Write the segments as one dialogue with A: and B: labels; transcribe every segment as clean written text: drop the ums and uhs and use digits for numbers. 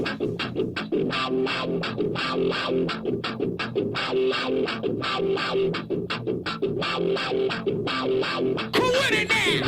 A: with it now?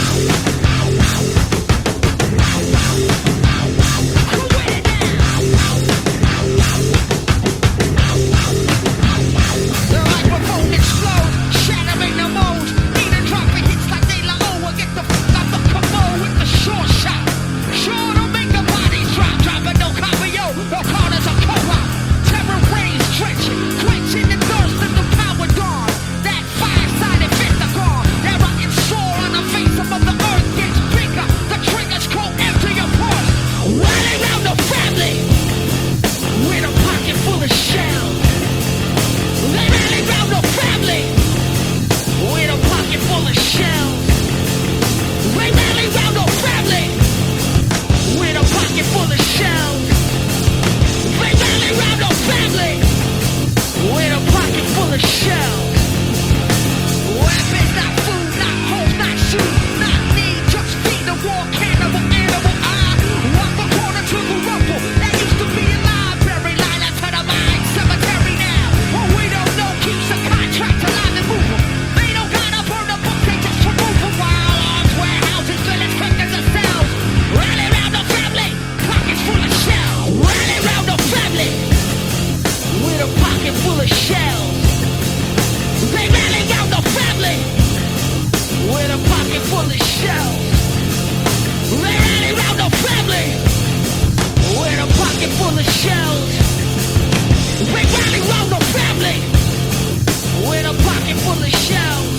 A: The microphone explodes, shattering the mold. Need a drop of hits like De La O. Get the fuck out the commode with the short shot. Sure to make the body drop, dropping no copio, no corners or co-op. Terror rays stretching, quenching the thirst of the power dawn. That fire-sided pentagon, that rocket soar on the face of the earth gets bigger. The triggers go empty your pulse. Running around the family with a pocket full of shells. They rally round the family with a pocket full of shells. They rally round the family with a pocket full of shells. They rally round the family with a pocket full of shells. Weapons, not food, not hoes, not shoes, not need, just feed the war cannibal animal. I walk the corner to the rumble that used to be a library, line up to the mine cemetery now. What we don't know keeps the contract alive and moving. They don't gotta burn the book, they just remove them. While arms, warehouses, villains, cookers, and cells. Rally round the family, pockets full of shells. Rally round the family with a pocket full of shells. They rally round the family with a pocket full of shells. They rally round the family with a pocket full of shells. They rally round the family with a pocket full of shells.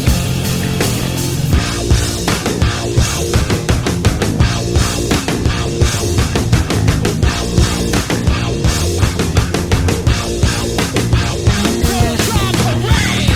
A: Full-time parade.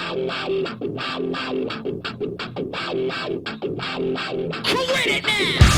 A: Who with it now?